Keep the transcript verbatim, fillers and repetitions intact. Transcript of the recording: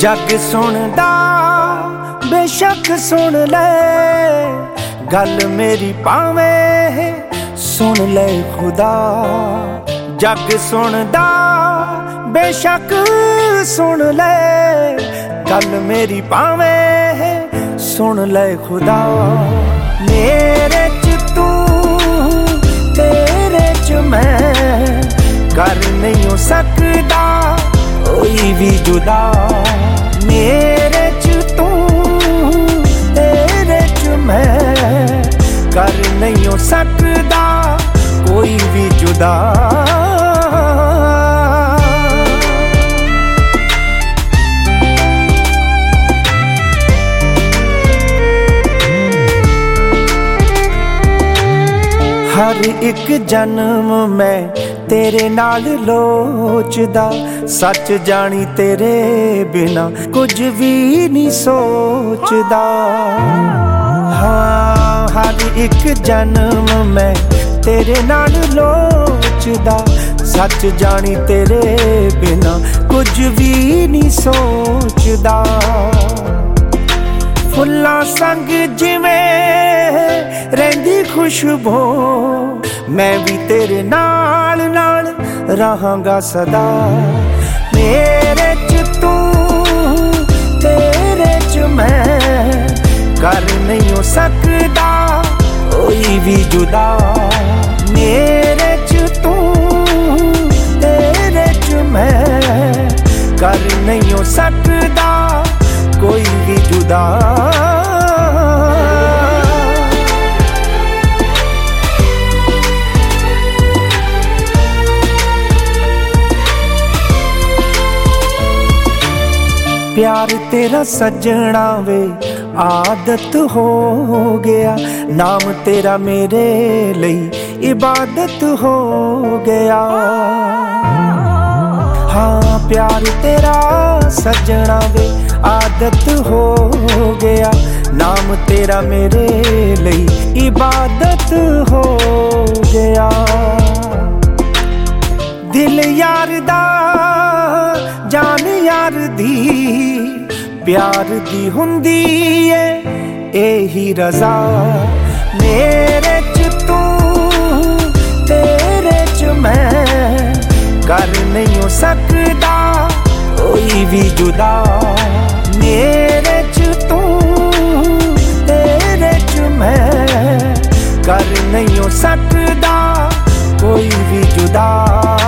जग सुनदा बेशक सुन ले गल मेरी भावें सुन ले खुदा। जग सुनदा बेशक सुन ले गल मेरी भावें सुन ले खुदा। मेरे च तू तेरे च मैं कर नहीं हो सकदा कोई भी जुदा। मेरे च तू तेरे च मैं कर नहीं हो सकदा कोई भी जुदा। हर एक जन्म में तेरे नाल लोचदा, सच जानी तेरे बिना कुछ भी नहीं सोचदा। हाँ हर एक जन्म में तेरे नाल लोचदा, सच जानी तेरे बिना कुछ भी नहीं सोचदा। फुल्लां संग जिवें रहिंदी खुशबू मैं भी तेरे नाल नाल रहांगा सदा। मेरे च तू तेरे च मैं कर नहीं हो सकदा कोई भी जुदा। मेरे च तू तेरे च मैं कर नहीं हो सकदा कोई भी जुदा। प्यार तेरा सजना वे आदत हो गया, नाम तेरा मेरे लिए इबादत हो गया। हाँ प्यार तेरा सजना वे आदत हो गया, नाम तेरा मेरे लिए इबादत हो गया। दिल यार दा जान यार दी प्यार दी हुंदी है एही रज़ा। मेरे च तू तेरे च मैं कर नहीं हो सकदा कोई भी जुदा। मेरे च तू तेरे च मैं कर नहीं हो सकदा कोई भी जुदा।